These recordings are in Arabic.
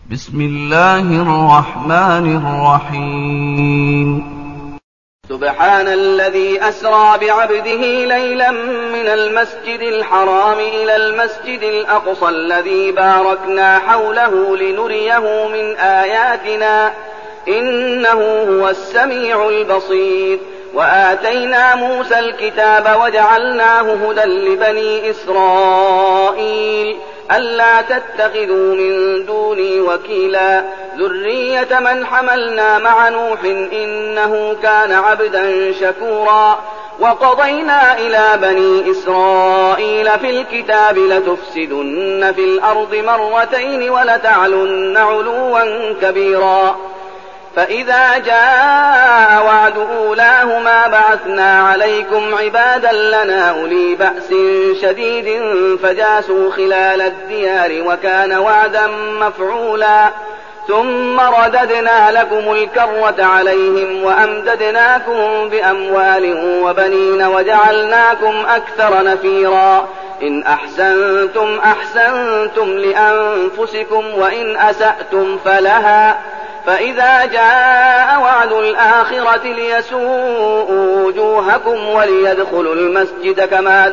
بسم الله الرحمن الرحيم. سبحان الذي أسرى بعبده ليلا من المسجد الحرام إلى المسجد الأقصى الذي باركنا حوله لنريه من آياتنا إنه هو السميع البصير. وآتينا موسى الكتاب وجعلناه هدى لبني إسرائيل ألا تتخذوا من دوني وكيلا ذرية من حملنا مع نوح إنه كان عبدا شكورا. وقضينا إلى بني إسرائيل في الكتاب لتفسدن في الأرض مرتين ولتعلن علوا كبيرا. فإذا جاء وعد أولاهما بعثنا عليكم عبادا لنا أولي بأس شديد فجاسوا خلال الديار وكان وعدا مفعولا. ثم رددنا لكم الكرة عليهم وأمددناكم بأموال وبنين وجعلناكم أكثر نفيرا. إن أحسنتم أحسنتم لأنفسكم وإن أسأتم فلها. فإذا جاء وعد الآخرة ليسوءوا وجوهكم وليدخلوا المسجد كما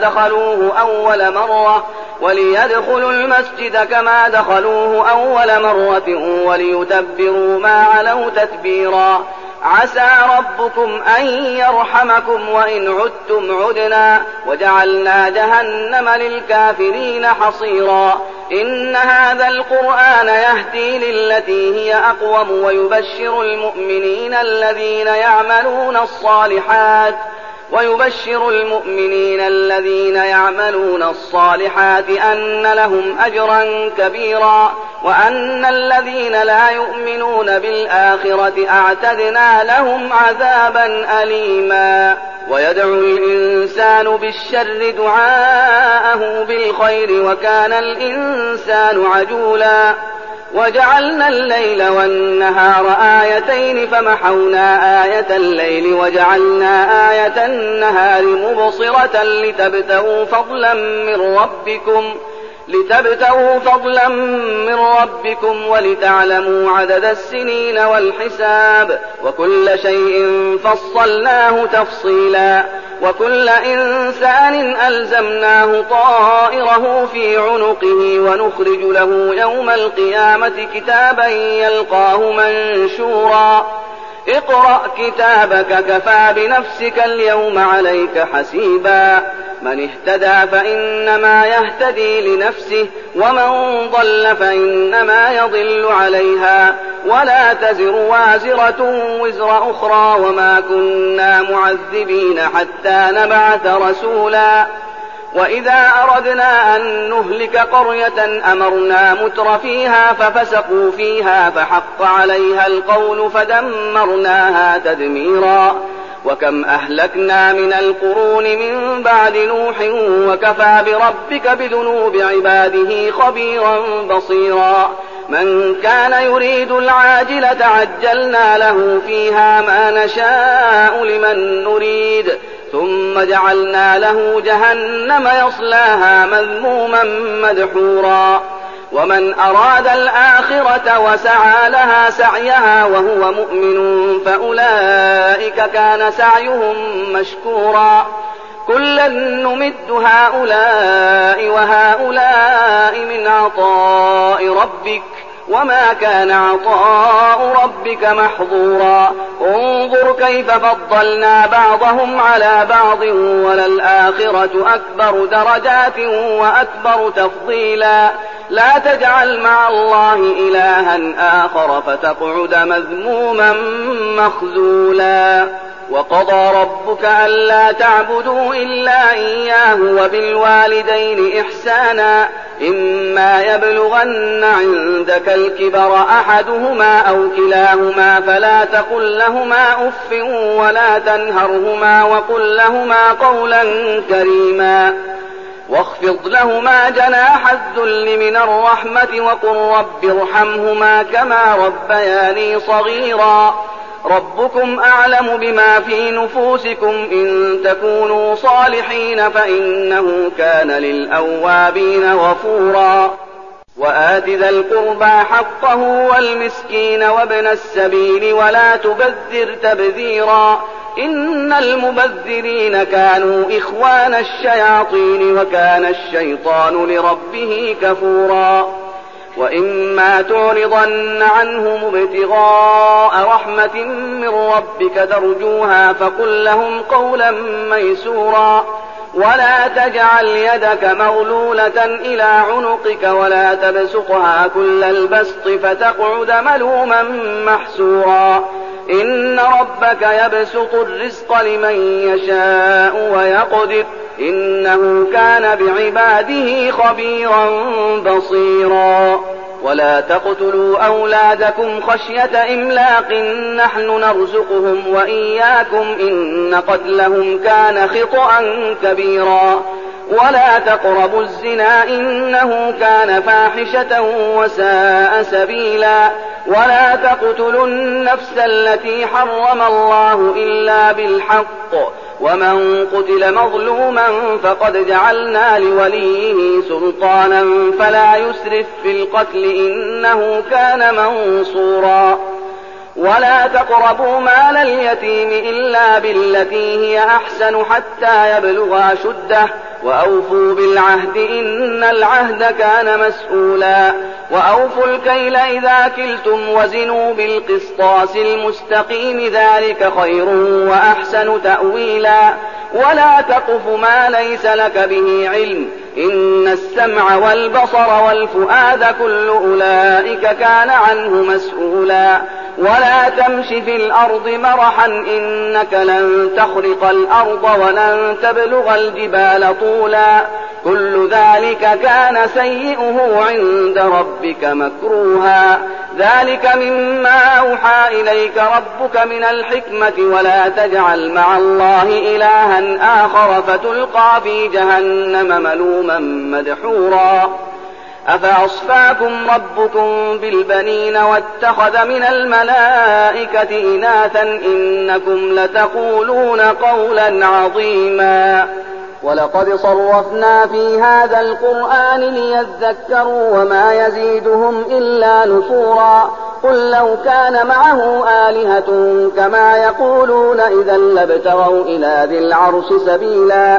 دخلوه أول مرة وليتبروا ما علوا تتبيرا. عسى ربكم أن يرحمكم وإن عدتم عدنا وجعلنا جهنم للكافرين حصيرا. إن هذا القرآن يهدي للتي هي أقوم ويبشر المؤمنين الذين يعملون الصالحات أن لهم أجرا كبيرا وأن الذين لا يؤمنون بالآخرة أعتدنا لهم عذابا أليما. ويدعو الإنسان بالشر دعاءه بالخير وكان الإنسان عجولا. وجعلنا الليل والنهار آيتين فمحونا آية الليل وجعلنا آية النهار مبصرة لتبتغوا فضلا من ربكم ولتعلموا عدد السنين والحساب وكل شيء فصلناه تفصيلا. وكل إنسان ألزمناه طائره في عنقه ونخرج له يوم القيامة كتابا يلقاه منشورا. اقرأ كتابك كفى بنفسك اليوم عليك حسيبا. من اهتدى فإنما يهتدي لنفسه ومن ضل فإنما يضل عليها ولا تزر وازرة وزر أخرى وما كنا معذبين حتى نبعث رسولا. وإذا أردنا أن نهلك قرية أمرنا متر فيها ففسقوا فيها فحق عليها القول فدمرناها تدميرا. وكم أهلكنا من القرون من بعد نوح وكفى بربك بذنوب عباده خبيرا بصيرا. من كان يريد العاجلة عجلنا له فيها ما نشاء لمن نريد ثم جعلنا له جهنم يصلاها مذموما مدحورا. ومن أراد الآخرة وسعى لها سعيها وهو مؤمن فأولئك كان سعيهم مشكورا. كلا نمد هؤلاء وهؤلاء من عطاء ربك وما كان عطاء ربك محظورا. انظر كيف فضلنا بعضهم على بعض وللآخرة أكبر درجات وأكبر تفضيلا. لا تجعل مع الله إلها آخر فتقعد مذموما مخذولا. وقضى ربك ألا تعبدوا إلا إياه وبالوالدين إحسانا إما يبلغن عندك الكبر أحدهما أو كلاهما فلا تقل لهما أف ولا تنهرهما وقل لهما قولا كريما. واخفض لهما جناح الذل من الرحمة وقل رب ارحمهما كما ربياني صغيرا. ربكم أعلم بما في نفوسكم إن تكونوا صالحين فإنه كان للأوابين غفورا. وآت ذا القربى حقه والمسكين وابن السبيل ولا تبذر تبذيرا إن المبذرين كانوا إخوان الشياطين وكان الشيطان لربه كفورا وإما تعرضن عنهم ابتغاء رحمة من ربك ترجوها فقل لهم قولا ميسورا ولا تجعل يدك مغلولة إلى عنقك ولا تبسطها كل البسط فتقعد ملوما محسورا إن ربك يبسط الرزق لمن يشاء ويقدر إنه كان بعباده خبيرا بصيرا ولا تقتلوا أولادكم خشية إملاق نحن نرزقهم وإياكم إن قتلهم كان خطأ كبيرا ولا تقربوا الزنا إنه كان فاحشة وساء سبيلا ولا تقتلوا النفس التي حرم الله إلا بالحق ومن قتل مظلوما فقد جعلنا لوليه سلطانا فلا يسرف في القتل إنه كان منصورا ولا تقربوا مال اليتيم إلا بالتي هي أحسن حتى يبلغ أشده وأوفوا بالعهد إن العهد كان مسؤولا وأوفوا الكيل إذا كلتم وزنوا بالقسطاس المستقيم ذلك خير وأحسن تأويلا ولا تقف ما ليس لك به علم إن السمع والبصر والفؤاد كل أولئك كان عنه مسؤولا ولا تمش في الأرض مرحا إنك لن تخرق الأرض ولن تبلغ الجبال طولا كل ذلك كان سيئه عند ربك مكروها ذلك مما أوحى إليك ربك من الحكمة ولا تجعل مع الله إلها آخر فتلقى في جهنم ملوما مدحورا أفأصفاكم ربكم بالبنين واتخذ من الملائكة إناثا إنكم لتقولون قولا عظيما ولقد صرفنا في هذا القرآن ليذكروا وما يزيدهم إلا نفورا قل لو كان معه آلهة كما يقولون إذا لابتغوا إلى ذي العرش سبيلا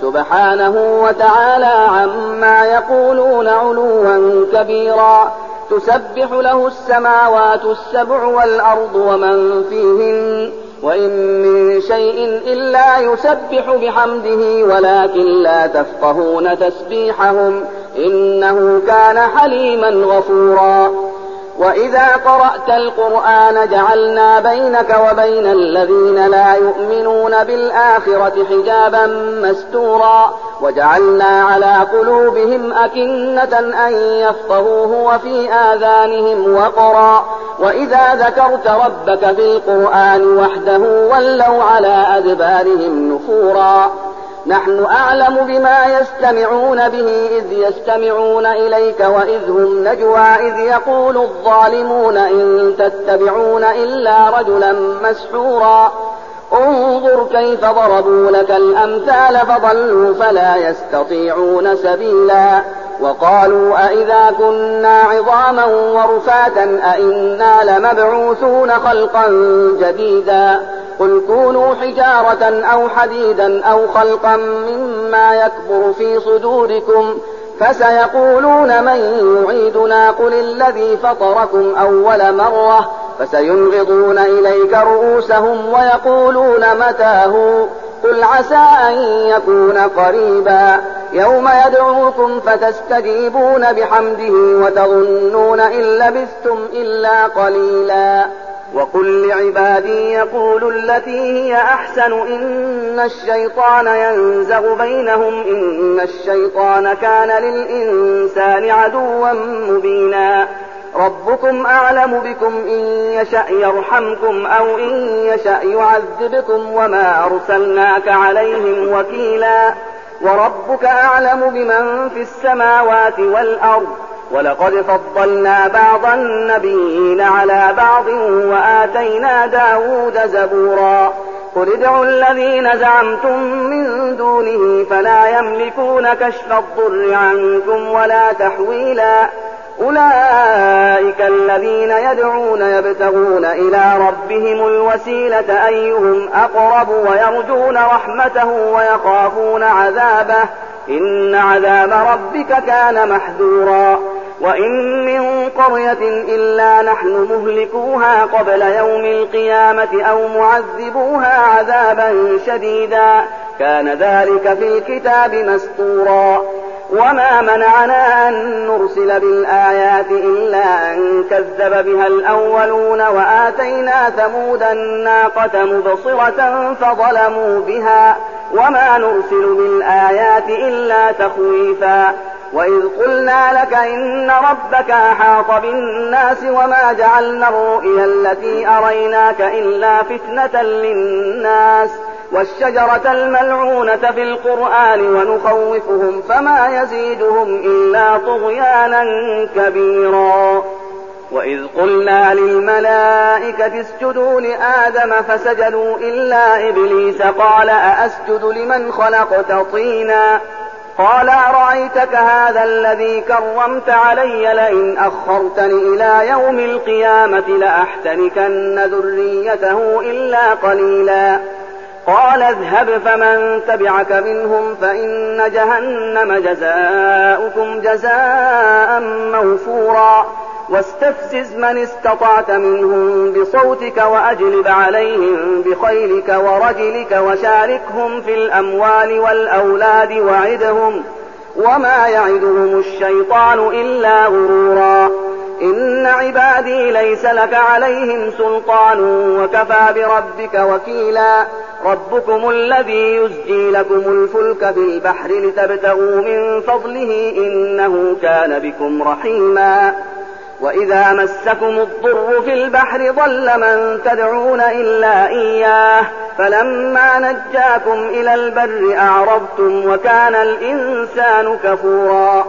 سبحانه وتعالى عما يقولون علوا كبيرا تسبح له السماوات السبع والأرض ومن فيهن وإن من شيء إلا يسبح بحمده ولكن لا تفقهون تسبيحهم إنه كان حليما غفورا وإذا قرأت القرآن جعلنا بينك وبين الذين لا يؤمنون بالآخرة حجابا مستورا وجعلنا على قلوبهم أكنة أن يفقهوه وفي آذانهم وقرا وإذا ذكرت ربك في القرآن وحده ولوا على أدبارهم نفورا نحن أعلم بما يستمعون به إذ يستمعون إليك وإذ هم نجوى إذ يقول الظالمون إن تتبعون إلا رجلا مسحورا انظر كيف ضربوا لك الأمثال فضلوا فلا يستطيعون سبيلا وقالوا أئذا كنا عظاما ورفاتا أئنا لمبعوثون خلقا جديدا قل كونوا حجارة أو حديدا أو خلقا مما يكبر في صدوركم فسيقولون من يعيدنا قل الذي فطركم أول مرة فسينغضون إليك رؤوسهم ويقولون متاه قل عسى أن يكون قريبا يوم يدعوكم فتستجيبون بحمده وتظنون إن لبثتم إلا قليلا وقل لعبادي يقولوا التي هي أحسن إن الشيطان ينزغ بينهم إن الشيطان كان للإنسان عدوا مبينا ربكم أعلم بكم إن يشأ يرحمكم أو إن يشأ يعذبكم وما أرسلناك عليهم وكيلا وربك أعلم بمن في السماوات والأرض ولقد فضلنا بعض النبيين على بعض وآتينا داود زبورا قل ادعوا الذين زعمتم من دونه فلا يملكون كشف الضر عنكم ولا تحويلا أولئك الذين يدعون يبتغون إلى ربهم الوسيلة أيهم أقرب ويرجون رحمته ويخافون عذابه إن عذاب ربك كان محذورا وإن من قرية إلا نحن مهلكوها قبل يوم القيامة أو معذبوها عذابا شديدا كان ذلك في الكتاب مسطورا وما منعنا أن نرسل بالآيات إلا أن كذب بها الأولون وآتينا ثمود الناقة مبصرة فظلموا بها وما نرسل بالآيات إلا تخويفا وإذ قلنا لك إن ربك أحاط بالناس وما جعلنا الرؤيا التي أريناك إلا فتنة للناس والشجرة الملعونة في القرآن ونخوفهم فما يزيدهم إلا طغيانا كبيرا وإذ قلنا للملائكة اسجدوا لآدم فسجدوا إلا إبليس قال أأسجد لمن خلقت طينا قال أرأيتك هذا الذي كرمت علي لئن أخرتني إلى يوم القيامة لأحتنكن ذريته إلا قليلا قال اذهب فمن تبعك منهم فإن جهنم جزاؤكم جزاء موفورا واستفزز من استطعت منهم بصوتك وأجلب عليهم بخيلك ورجلك وشاركهم في الأموال والأولاد وعدهم وما يعدهم الشيطان إلا غرورا إن عبادي ليس لك عليهم سلطان وكفى بربك وكيلا ربكم الذي يزجي لكم الفلك في البحر لتبتغوا من فضله إنه كان بكم رحيما وإذا مسكم الضر في البحر ضل من تدعون إلا إياه فلما نجاكم إلى البر أعرضتم وكان الإنسان كفورا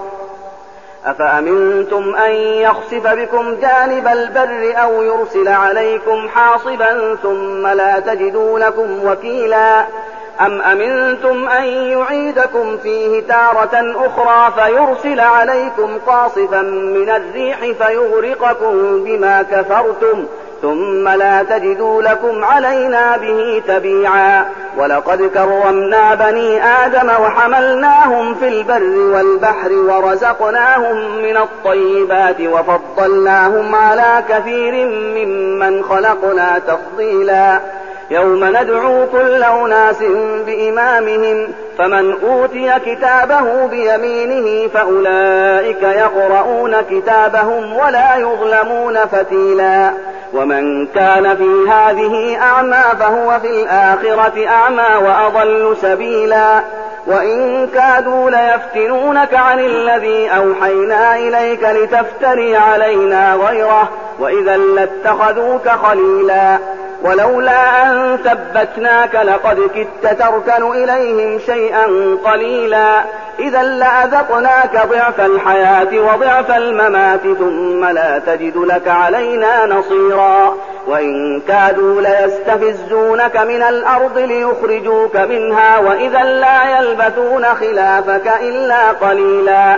أفأمنتم أن يخسف بكم جانب البر أو يرسل عليكم حاصبا ثم لا تجدوا لكم وكيلا أم أمنتم أن يعيدكم فيه تارة أخرى فيرسل عليكم قاصفا من الريح فيغرقكم بما كفرتم ثم لا تجدوا لكم علينا به تبيعا ولقد كرمنا بني آدم وحملناهم في البر والبحر ورزقناهم من الطيبات وفضلناهم على كثير ممن خلقنا تفضيلا يوم ندعو كل أناس بإمامهم فمن أوتي كتابه بيمينه فأولئك يقرؤون كتابهم ولا يظلمون فتيلا ومن كان في هذه أعمى فهو في الآخرة أعمى وأضل سبيلا وإن كادوا ليفتنونك عن الذي أوحينا إليك لتفتري علينا غيره وإذا لاتخذوك خليلا ولولا أن ثبتناك لقد كدت تركن إليهم شيئا قليلا إذا لأذقناك ضعف الحياة وضعف الممات ثم لا تجد لك علينا نصيرا وإن كادوا ليستفزونك من الأرض ليخرجوك منها وإذا لا يلبثون خلافك إلا قليلا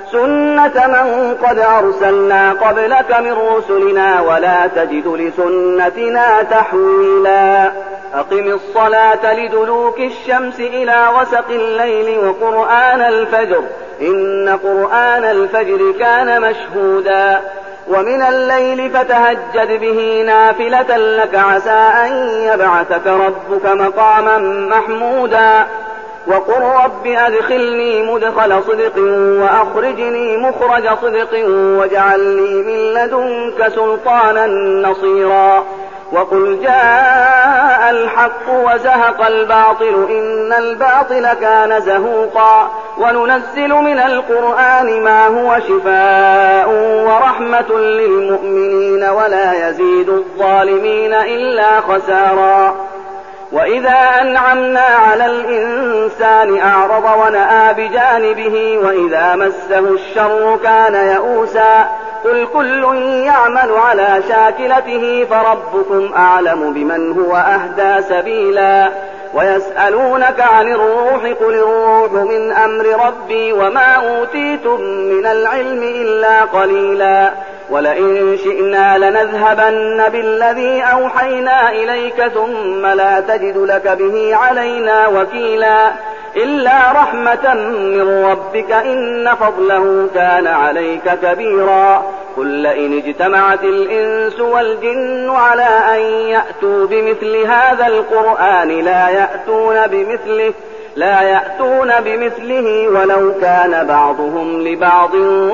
سنة من قد أرسلنا قبلك من رسلنا ولا تجد لسنتنا تحويلا أقم الصلاة لدلوك الشمس إلى غسق الليل وقرآن الفجر إن قرآن الفجر كان مشهودا ومن الليل فتهجد به نافلة لك عسى أن يبعثك ربك مقاما محمودا وقل رب أدخلني مدخل صدق وأخرجني مخرج صدق واجعل لي من لدنك سلطانا نصيرا وقل جاء الحق وزهق الباطل إن الباطل كان زهوقا وننزل من القرآن ما هو شفاء ورحمة للمؤمنين ولا يزيد الظالمين إلا خسارا وإذا أنعمنا على الإنسان أعرض ونأى بجانبه وإذا مسه الشر كان يئوسا قل كل يعمل على شاكلته فربكم أعلم بمن هو أهدى سبيلا ويسألونك عن الروح قل الروح من أمر ربي وما أوتيتم من العلم إلا قليلا ولئن شئنا لنذهبن بالذي أوحينا إليك ثم لا تجد لك به علينا وكيلا إلا رحمة من ربك إن فضله كان عليك كبيرا قل لئن اجتمعت الإنس والجن على أن يأتوا بمثل هذا القرآن لا يأتون بمثله ولو كان بعضهم لبعض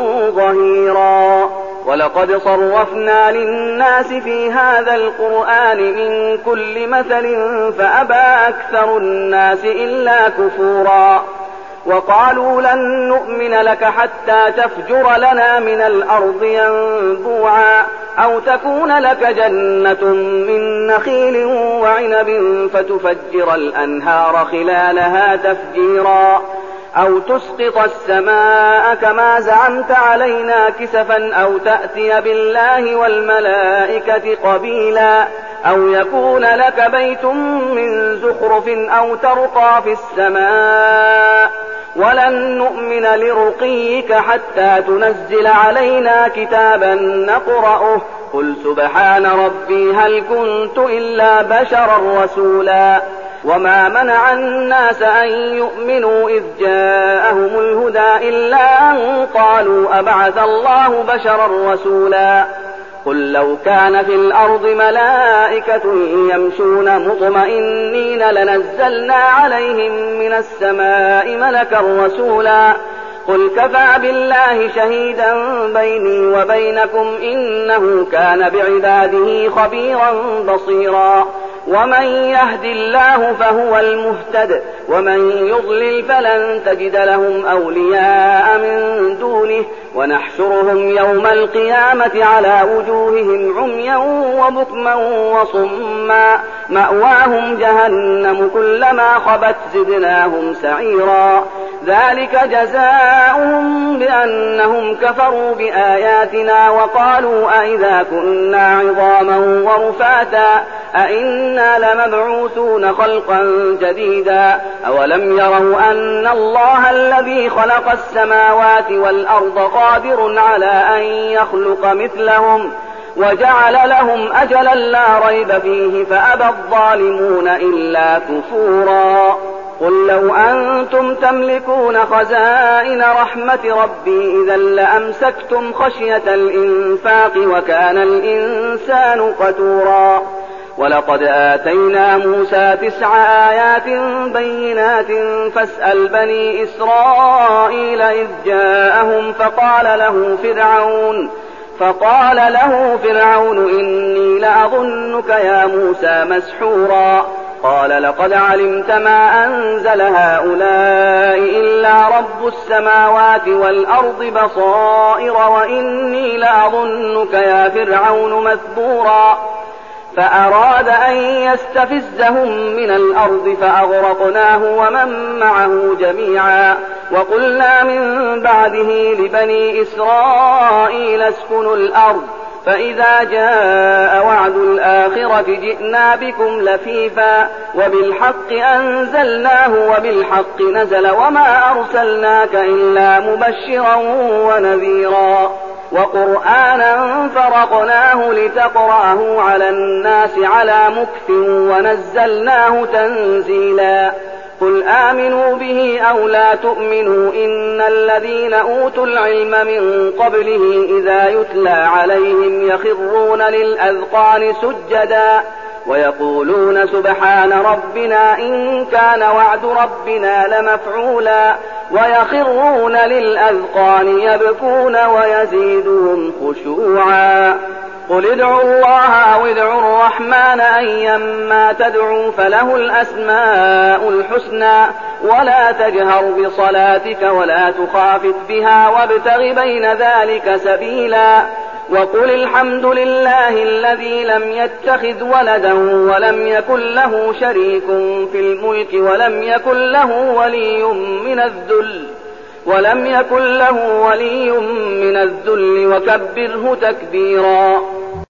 ظهيرا ولقد صرفنا للناس في هذا القرآن من كل مثل فأبى أكثر الناس إلا كفورا وقالوا لن نؤمن لك حتى تفجر لنا من الأرض ينبوعا أو تكون لك جنة من نخيل وعنب فتفجر الأنهار خلالها تفجيرا أو تسقط السماء كما زعمت علينا كسفا أو تأتي بالله والملائكة قبيلا أو يكون لك بيت من زخرف أو ترقى في السماء ولن نؤمن لرقيك حتى تنزل علينا كتابا نقرأه قل سبحان ربي هل كنت إلا بشرا رسولا وما منع الناس أن يؤمنوا إذ جاءهم الهدى إلا أن قالوا أبعث الله بشرا رسولا قل لو كان في الأرض ملائكة يمشون مطمئنين لنزلنا عليهم من السماء ملكا رسولا قل كفى بالله شهيدا بيني وبينكم إنه كان بعباده خبيرا بصيرا ومن يهد الله فهو المهتد ومن يضلل فلن تجد لهم أولياء من دونه ونحشرهم يوم القيامة على وجوههم عميا وبكما وصما مأواهم جهنم كلما خبت زدناهم سعيرا ذلك جزاؤهم بأنهم كفروا بآياتنا وقالوا أئذا كنا عظاما ورفاتا أئنا لمبعوثون خلقا جديدا أولم يروا أن الله الذي خلق السماوات والأرض قادر على أن يخلق مثلهم وجعل لهم أجلا لا ريب فيه فأبى الظالمون إلا كفورا قل لو أنتم تملكون خزائن رحمة ربي إذا لأمسكتم خشية الإنفاق وكان الإنسان قتورا ولقد آتينا موسى 9 آيات بينات فاسأل بني إسرائيل إذ جاءهم فقال له فرعون إني لأظنك يا موسى مسحورا قال لقد علمت ما أنزل هؤلاء إلا رب السماوات والأرض بصائر وإني لأظنك يا فرعون مثبورا فأراد أن يستفزهم من الأرض فأغرقناه ومن معه جميعا وقلنا من بعده لبني إسرائيل اسكنوا الأرض فإذا جاء وعد الآخرة جئنا بكم لفيفا وبالحق أنزلناه وبالحق نزل وما أرسلناك إلا مبشرا ونذيرا وقرآنا فرقناه لتقرأه على الناس على مكث ونزلناه تنزيلا قل آمنوا به أو لا تؤمنوا إن الذين أوتوا العلم من قبله إذا يتلى عليهم يخرون للأذقان سجدا ويقولون سبحان ربنا إن كان وعد ربنا لمفعولا ويخرون للأذقان يبكون ويزيدهم خشوعا قل ادعوا الله أو ادعوا الرحمن أيما تدعوا فله الأسماء الحسنى ولا تجهر بصلاتك ولا تخافت بها وابتغ بين ذلك سبيلا وقل الحمد لله الذي لم يتخذ ولدا ولم يكن له شريك في الملك ولم يكن له ولي من الذل وكبره تكبيرا